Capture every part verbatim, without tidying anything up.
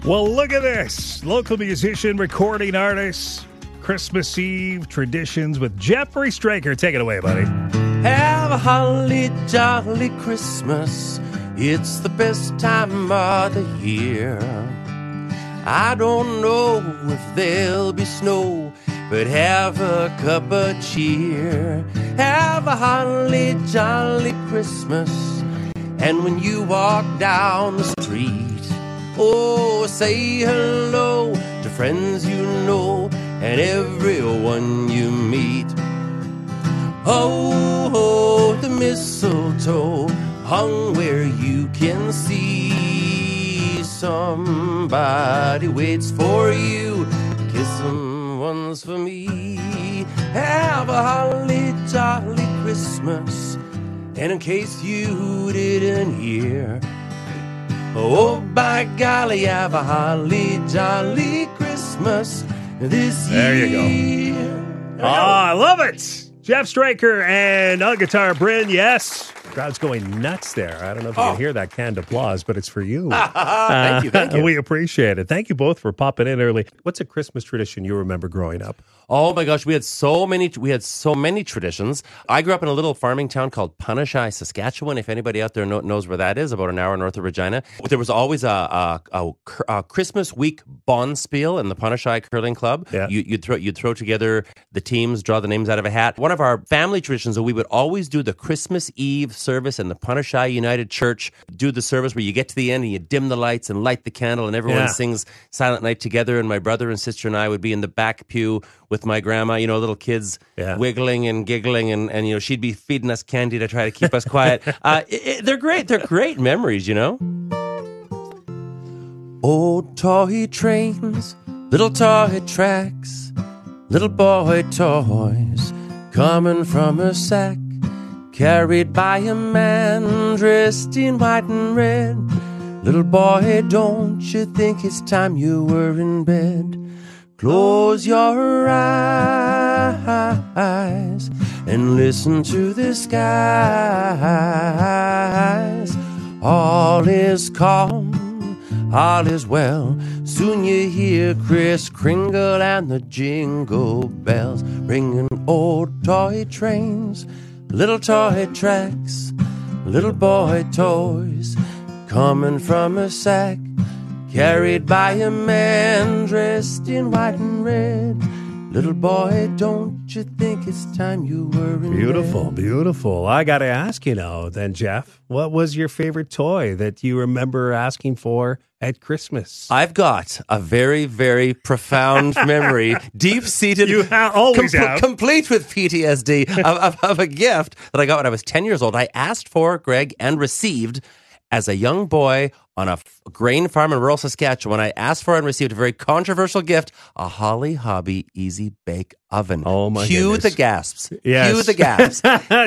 Well, look at this. Local musician, recording artist, Christmas Eve traditions with Jeffrey Straker. Take it away, buddy. Have a holly jolly Christmas. It's the best time of the year. I don't know if there'll be snow, but have a cup of cheer. Have a holly jolly Christmas. And when you walk down the street, oh, say hello to friends you know and everyone you meet. Oh, oh, the mistletoe hung where you can see. Somebody waits for you. Kiss them once for me. Have a holly jolly Christmas. And in case you didn't hear, oh, by golly, have a holly jolly Christmas this year. There you go. Oh, I love it. Jeff Straker and on guitar, Bryn, yes. Crowd's going nuts there. I don't know if you Oh. can hear that canned applause, but it's for you. Thank you, thank you. We appreciate it. Thank you both for popping in early. What's a Christmas tradition you remember growing up? Oh my gosh, we had so many we had so many traditions. I grew up in a little farming town called Punashai, Saskatchewan. If anybody out there know, knows where that is, about an hour north of Regina. There was always a, a, a, a Christmas week bonspiel in the Punashai Curling Club. Yeah. You, you'd throw you'd throw together the teams, draw the names out of a hat. One of our family traditions is we would always do the Christmas Eve service in the Punashai United Church. Do the service where you get to the end and you dim the lights and light the candle and everyone Yeah. sings Silent Night together. And my brother and sister and I would be in the back pew with my grandma, you know, little kids Yeah. wiggling and giggling, and, and, you know, she'd be feeding us candy to try to keep us quiet. Uh, it, it- they're great. They're great memories, you know? Old toy trains, little toy tracks, little boy toys coming from a sack, carried by a man dressed in white and red. Little boy, don't you think it's time you were in bed? Close your eyes and listen to the skies. All is calm, all is well. Soon you hear Kris Kringle and the jingle bells, ringing old toy trains, little toy tracks, little boy toys coming from a sack, carried by a man dressed in white and red. Little boy, don't you think it's time you were in Beautiful, bed? beautiful. I got to ask you now then, Jeff, what was your favorite toy that you remember asking for at Christmas? I've got a very, very profound memory, deep-seated, You ha- always compl- have. complete with P T S D of, of, of a gift that I got when I was ten years old. I asked for, Greg, and received as a young boy on a f- grain farm in rural Saskatchewan. I asked for and received a very controversial gift, a Holly Hobby Easy Bake Oven. Oh, my Cue goodness. the gasps. Yes. Cue the gasps.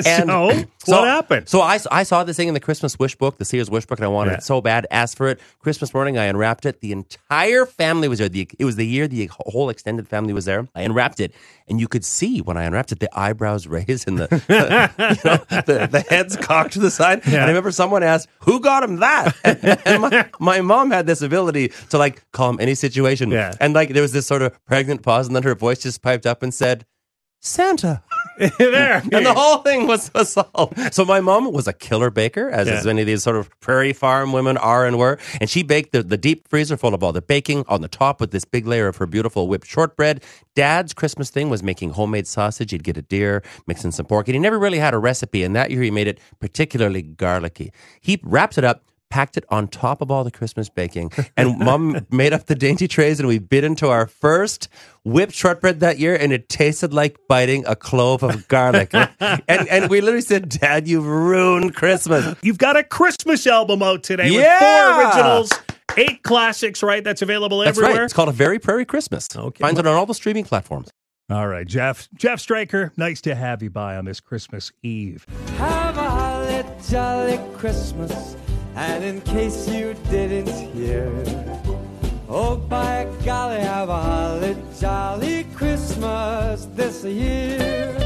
So, what happened? So I, I saw this thing in the Christmas wish book, the Sears wish book, and I wanted Yeah. it so bad. Asked for it. Christmas morning, I unwrapped it. The entire family was there. The, it was the year the whole extended family was there. I unwrapped it, and you could see when I unwrapped it, the eyebrows raised and the you know, the, the heads cocked to the side. Yeah. And I remember someone asked, "Who got him that?" And my, my mom had this ability to like calm any situation. Yeah. And like there was this sort of pregnant pause, and then her voice just piped up and said, "Santa." There. And the whole thing was, was solved. So my mom was a killer baker, as, Yeah. as many of these sort of prairie farm women are and were. And she baked the, the deep freezer full of all the baking on the top with this big layer of her beautiful whipped shortbread. Dad's Christmas thing was making homemade sausage. He'd get a deer, mix in some pork. And he never really had a recipe. And that year he made it particularly garlicky. He wrapped it up, packed it on top of all the Christmas baking, and Mom made up the dainty trays, and we bit into our first whipped shortbread that year, and it tasted like biting a clove of garlic. and and we literally said, "Dad, you've ruined Christmas." You've got a Christmas album out today with Yeah! four originals, eight classics, right? That's available That's everywhere. right. It's called A Very Prairie Christmas. Okay. Finds it on all the streaming platforms. All right, Jeff. Jeff Straker, nice to have you by on this Christmas Eve. Have a holly jolly Christmas, and in case you didn't hear, oh by golly, have a holly jolly Christmas this year.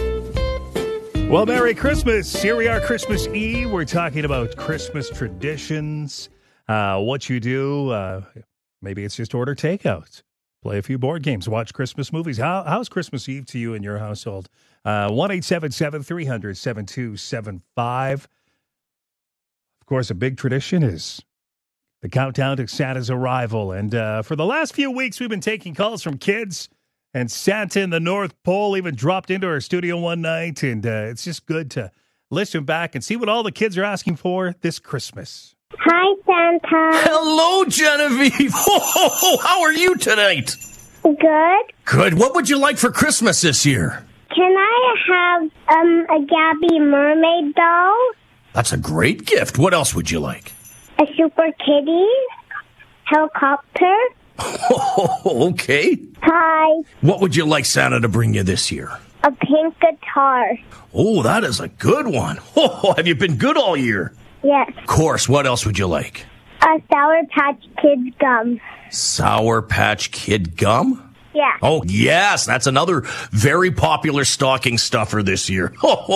Well, Merry Christmas. Here we are, Christmas Eve. We're talking about Christmas traditions, uh, what you do, uh, Maybe it's just order takeout. Play a few board games. Watch Christmas movies. How, how's Christmas Eve to you in your household? Uh, one eight seven seven, three hundred, seven two seven five. Of course, a big tradition is the countdown to Santa's arrival. And uh, for the last few weeks, we've been taking calls from kids. And Santa in the North Pole even dropped into our studio one night. And uh, it's just good to listen back and see what all the kids are asking for this Christmas. Hi, Santa. Hello, Genevieve. How are you tonight? Good. Good. What would you like for Christmas this year? Can I have um, a Gabby mermaid doll? That's a great gift. What else would you like? A super kitty? Helicopter? Okay. Hi. What would you like Santa to bring you this year? A pink guitar. Oh, that is a good one. Oh, have you been good all year? Yes. Of course. What else would you like? A Sour Patch Kids gum. Sour Patch Kid gum? Yeah. Oh, yes. That's another very popular stocking stuffer this year.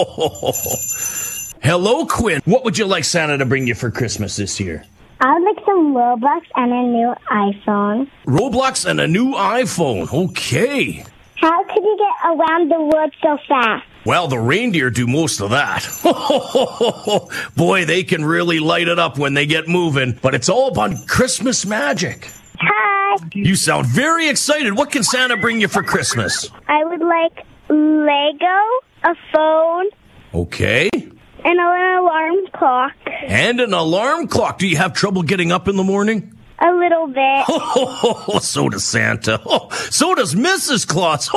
Hello, Quinn. What would you like Santa to bring you for Christmas this year? I would like some Robux and a new iPhone. Roblox and a new iPhone. Okay. How could you get around the world so fast? Well, the reindeer do most of that. Boy, they can really light it up when they get moving. But it's all about Christmas magic. Hi. You sound very excited. What can Santa bring you for Christmas? I would like Lego, a phone, Okay. and an alarm clock. And an alarm clock. Do you have trouble getting up in the morning? A little bit. Oh, so does Santa. Oh, so does Missus Claus.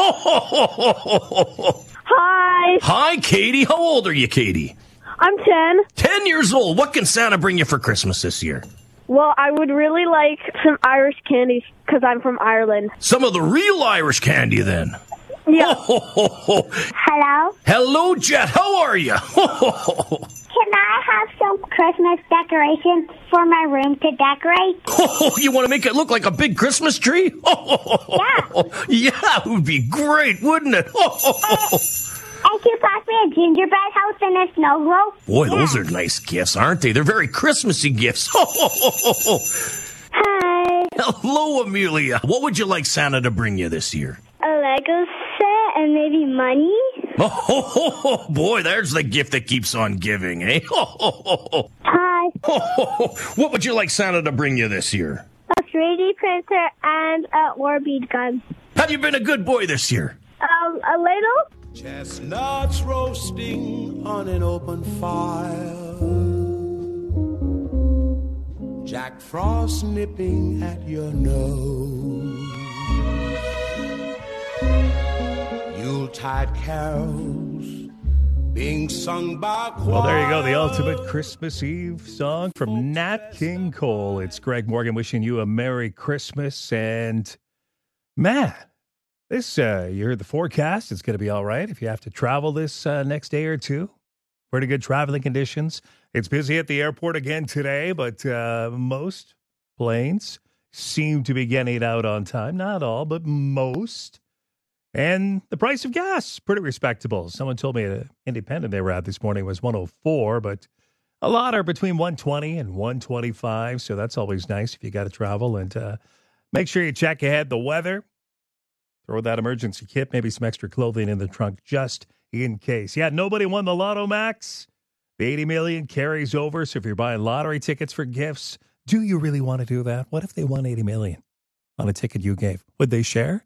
Hi. Hi, Katie. How old are you, Katie? I'm ten. Ten years old. What can Santa bring you for Christmas this year? Well, I would really like some Irish candies because I'm from Ireland. Some of the real Irish candy, then. Yeah. Hello? Hello, Jet. How are you? Can I have some Christmas decorations for my room to decorate? Oh, you want to make it look like a big Christmas tree? Yeah. Yeah, it would be great, wouldn't it? And you pass me a gingerbread house and a snow globe? Boy, those are nice gifts, aren't they? They're very Christmassy gifts. Hi. Hello, Amelia. What would you like Santa to bring you this year? A Lego set and maybe money? Oh, boy, there's the gift that keeps on giving, eh? Hi. What would you like Santa to bring you this year? A three D printer and a war bead gun. Have you been a good boy this year? Um, a little? Chestnuts roasting on an open fire. Jack Frost nipping at your nose. Yuletide carols being sung by choir. Well, there you go. The ultimate Christmas Eve song from Nat King Cole. It's Greg Morgan wishing you a Merry Christmas. And, man, this, uh, you heard the forecast. It's going to be all right if you have to travel this uh, next day or two. Pretty good traveling conditions. It's busy at the airport again today, but uh, most planes seem to be getting out on time. Not all, but most. And the price of gas, pretty respectable. Someone told me an independent they were at this morning was one oh four, but a lot are between one twenty and one twenty-five, so that's always nice if you got to travel. And uh, make sure you check ahead the weather. Throw that emergency kit, maybe some extra clothing in the trunk just in case. Yeah, nobody won the Lotto Max. The eighty million carries over, so if you're buying lottery tickets for gifts, do you really want to do that? What if they won eighty million on a ticket you gave? Would they share?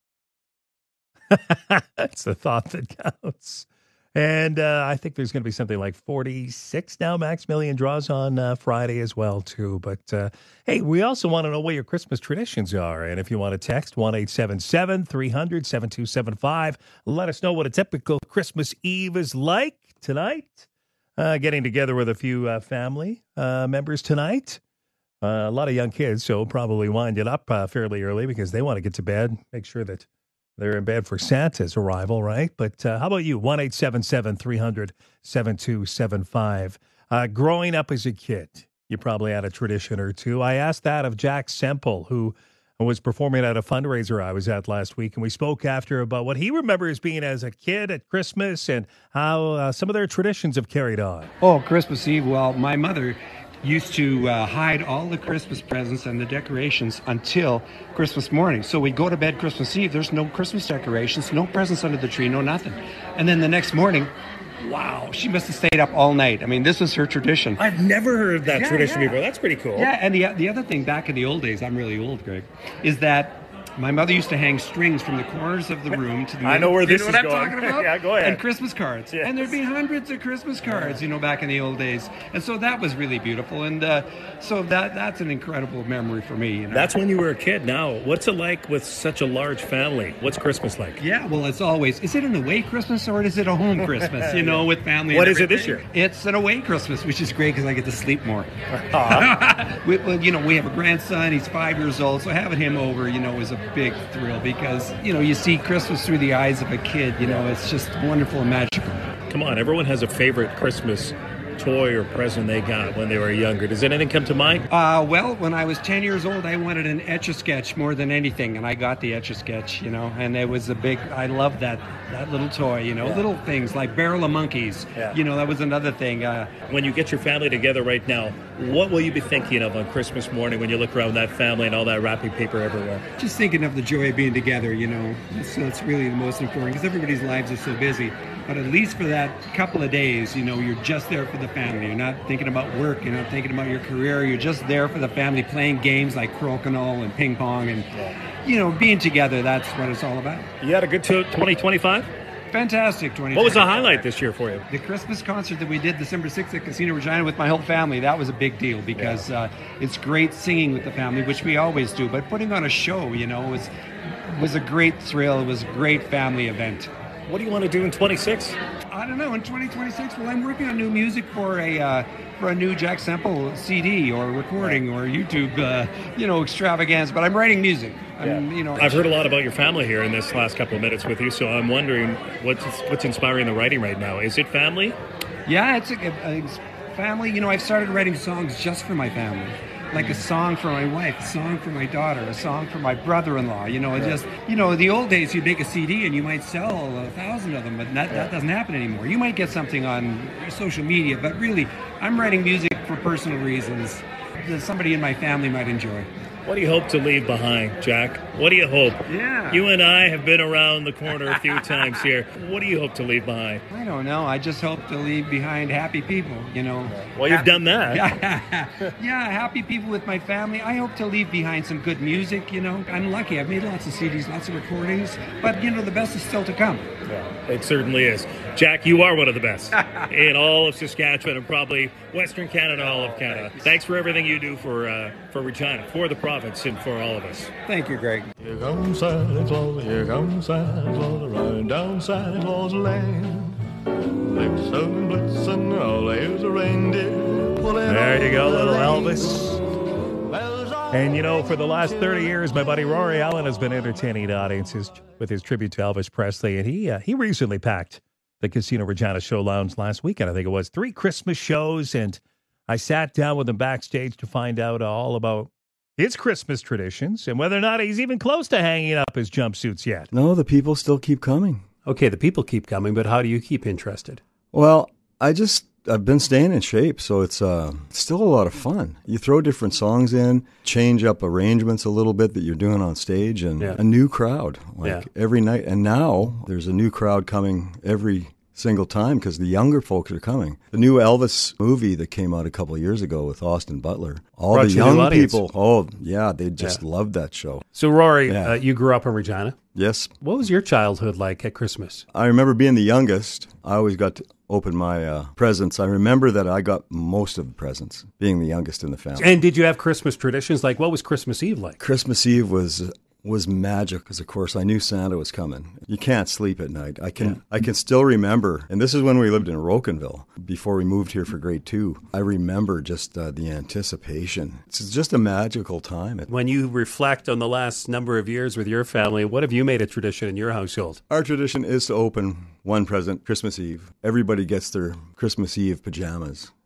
That's the thought that counts. And uh, I think there's going to be something like forty-six now Max Million draws on uh, Friday as well, too. But, uh, hey, we also want to know what your Christmas traditions are. And if you want to text one eight seven seven, three hundred, seven two seven five, let us know what a typical Christmas Eve is like tonight. Uh, getting together with a few uh, family uh, members tonight. Uh, a lot of young kids, so probably wind it up uh, fairly early because they want to get to bed, make sure that they're in bed for Santa's arrival, right? But uh, how about you? one eight seven seven, three hundred, seven two seven five. Uh, growing up as a kid, you probably had a tradition or two. I asked that of Jack Semple, who was performing at a fundraiser I was at last week, and we spoke after about what he remembers being as a kid at Christmas and how uh, some of their traditions have carried on. Oh, Christmas Eve. Well, my mother used to uh, hide all the Christmas presents and the decorations until Christmas morning. So we'd go to bed Christmas Eve, there's no Christmas decorations, no presents under the tree, no nothing. And then the next morning, wow, she must have stayed up all night. I mean, this was her tradition. I've never heard that Yeah, tradition yeah. before. That's pretty cool. Yeah, and the, the other thing back in the old days, I'm really old, Greg, is that my mother used to hang strings from the corners of the room to the I know where you this know is what I'm going. talking about? Yeah, go ahead. And Christmas cards. Yes. And there'd be hundreds of Christmas cards, you know, back in the old days. And so that was really beautiful. And uh, so that that's an incredible memory for me. You know? That's when you were a kid. Now, what's it like with such a large family? What's Christmas like? Yeah, well, it's always, is it an away Christmas or is it a home Christmas, you know, with family? What and is it this everything? year? It's an away Christmas, which is great because I get to sleep more. Aw. we, well, you know, we have a grandson, he's five years old, so having him over, you know, is a big thrill because, you know, you see Christmas through the eyes of a kid, you know, it's just wonderful and magical. Come on, everyone has a favorite Christmas toy or present they got when they were younger. Does anything come to mind? Uh, well, when I was ten years old, I wanted an Etch-a-Sketch more than anything, and I got the Etch-a-Sketch, you know, and it was a big, I loved that that little toy, you know, little things like Barrel of Monkeys, Yeah. you know, that was another thing. Uh, When you get your family together right now, what will you be thinking of on Christmas morning when you look around that family and all that wrapping paper everywhere? just thinking of the joy of being together, you know, so it's really the most important because everybody's lives are so busy. But at least for that couple of days, you know, you're just there for the family. You're not thinking about work. You're not thinking about your career. You're just there for the family, playing games like crokinole and ping pong, and you know, being together. That's what it's all about. You had a good twenty twenty-five? Fantastic. twenty. What was the highlight this year for you? The Christmas concert that we did December sixth at Casino Regina with my whole family, that was a big deal because uh, it's great singing with the family, which we always do, but putting on a show, you know, was was a great thrill. It was a great family event. What do you want to do in twenty-six? I don't know, in twenty twenty-six, well, I'm working on new music for a uh, for a new Jack Semple C D or recording or YouTube, uh, you know, extravaganza, but I'm writing music. I'm, you know, I've heard a lot about your family here in this last couple of minutes with you, so I'm wondering what's what's inspiring the writing right now. Is it family? Yeah, it's a, a, a family. You know, I've started writing songs just for my family. Like a song for my wife, a song for my daughter, a song for my brother-in-law. You know, it just, you know, the old days you'd make a C D and you might sell a thousand of them, but that, that doesn't happen anymore. You might get something on social media, but really, I'm writing music for personal reasons that somebody in my family might enjoy. What do you hope to leave behind, Jack? What do you hope? Yeah. You and I have been around the corner a few times here. What do you hope to leave behind? I don't know. I just hope to leave behind happy people, you know. Well, you've done that. Yeah, happy people with my family. I hope to leave behind some good music, you know. I'm lucky. I've made lots of C Ds, lots of recordings, but, you know, the best is still to come. It certainly is. Jack, you are one of the best in all of Saskatchewan and probably Western Canada and all of Canada. Thanks for everything you do for uh, for Regina, for the province, and for all of us. Thank you, Greg. Here comes Santa Claus, here comes Santa Claus, riding down Santa Claus Lane. Blitzen, blitzen, all there's a reindeer. There you go, little Elvis. And, you know, for the last thirty years, my buddy Rory Allen has been entertaining audiences with his tribute to Elvis Presley. And he uh, he recently packed the Casino Regina Show Lounge last weekend. I think it was three Christmas shows. And I sat down with him backstage to find out all about his Christmas traditions and whether or not he's even close to hanging up his jumpsuits yet. No, the people still keep coming. Okay, the people keep coming, but how do you keep interested? Well, I just, I've been staying in shape, so it's uh, still a lot of fun. You throw different songs in, change up arrangements a little bit that you're doing on stage, and Yeah. a new crowd, like Yeah. every night. And now there's a new crowd coming every single time because the younger folks are coming. The new Elvis movie that came out a couple of years ago with Austin Butler, all Brought the you a new young audience. people, oh, yeah, they just Yeah. loved that show. So, Rory, Yeah. uh, you grew up in Regina. Yes. What was your childhood like at Christmas? I remember being the youngest. I always got to open my uh, presents. I remember that I got most of the presents, being the youngest in the family. And did you have Christmas traditions? Like, what was Christmas Eve like? Christmas Eve was was magic because, of course, I knew Santa was coming. You can't sleep at night. I can I can still remember, and this is when we lived in Rokenville before we moved here for grade two. I remember just uh, the anticipation. It's just a magical time. When you reflect on the last number of years with your family, what have you made a tradition in your household? Our tradition is to open one present Christmas Eve. Everybody gets their Christmas Eve pajamas.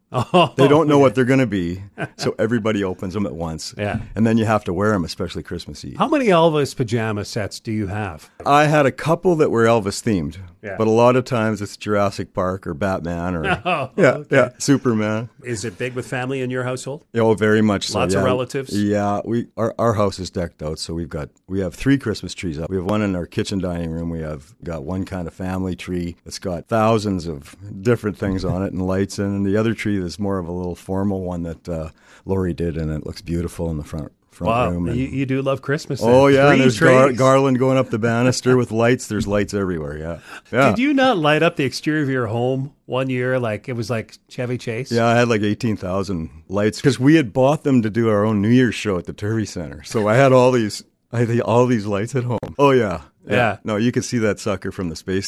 Oh, They don't know okay. what they're going to be, so everybody opens them at once. Yeah. And then you have to wear them, especially Christmas Eve. How many Elvis pajama sets do you have? I had a couple that were Elvis themed, Yeah. but a lot of times it's Jurassic Park or Batman or Oh, yeah, okay. yeah, Superman. Is it big with family in your household? Oh, very much so. Lots of yeah. relatives? Yeah, we our our house is decked out, so we've got we have three Christmas trees up. We have one in our kitchen dining room. We have got one kind of family tree that's got thousands of different things on it and lights in, and the other tree that's more of a little formal one that uh, Lori did, and it looks beautiful in the front front Wow, room. you, And, you do love Christmas. Then. oh yeah, Three and there's gar- trees. garland going up the banister with lights. There's lights everywhere. Yeah, yeah. Did you not light up the exterior of your home one year like it was like Chevy Chase? Yeah, I had like eighteen thousand lights because we had bought them to do our own New Year's show at the Turvey Center. So I had all these, I had all these lights at home. Oh yeah, Yeah. No, you could see that sucker from the space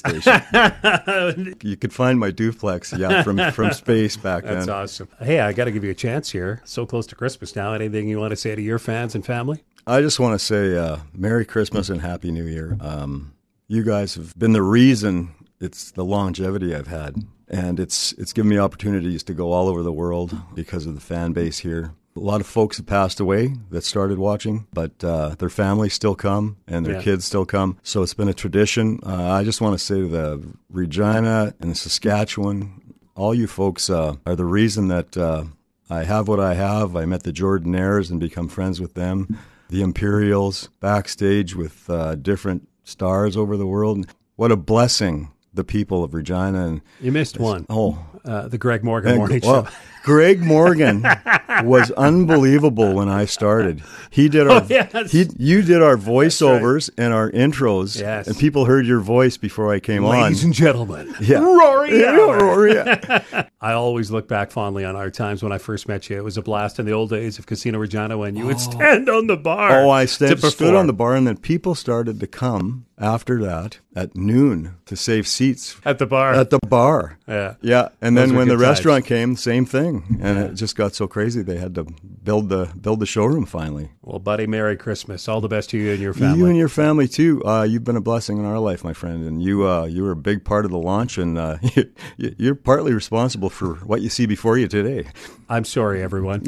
station. You could find my duplex, yeah, from from space back That's then. awesome. Hey, I got to give you a chance here. So close to Christmas now. Anything you want to say to your fans and family? I just want to say uh, Merry Christmas and Happy New Year. Um, you guys have been the reason it's the longevity I've had, and it's it's given me opportunities to go all over the world because of the fan base here. A lot of folks have passed away that started watching, but uh, their families still come and their Yeah. kids still come. So it's been a tradition. Uh, I just want to say to the Regina and Saskatchewan, all you folks uh, are the reason that uh, I have what I have. I met the Jordanaires and become friends with them. The Imperials, backstage with uh, different stars over the world. What a blessing, the people of Regina. And You missed one. Oh, Uh, the Greg Morgan and- Morning well, Show. Greg Morgan was unbelievable when I started. He did our Oh, yes. he you did our voiceovers and our intros, Yes. and people heard your voice before I came Ladies on. and gentlemen, Yeah. Rory Yeah, Allen. Rory, yeah. I always look back fondly on our times when I first met you. It was a blast in the old days of Casino Regina when you would stand on the bar. Oh, I to sta- stood perform. on the bar, and then people started to come after that at noon to save seats At the bar. at the bar. Yeah. Yeah, and Those then are when the good times. restaurant came, same thing, and it just got so crazy they had to build the build the showroom finally. Well, buddy, Merry Christmas. All the best to you and your family. You and your family too. Uh, you've been a blessing in our life, my friend, and you uh, you were a big part of the launch, and uh, you're partly responsible for what you see before you today. I'm sorry, everyone.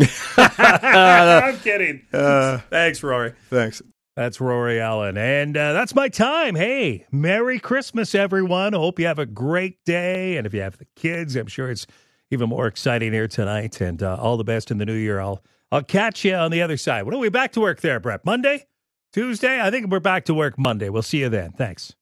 I'm kidding. Uh, Thanks, Rory. Thanks. That's Rory Allen. And uh, that's my time. Hey, Merry Christmas, everyone. I hope you have a great day. And if you have the kids, I'm sure it's even more exciting here tonight. And uh, all the best in the new year. I'll I'll catch you on the other side. When are we back to work there, Brett? Monday? Tuesday? I think we're back to work Monday. We'll see you then. Thanks.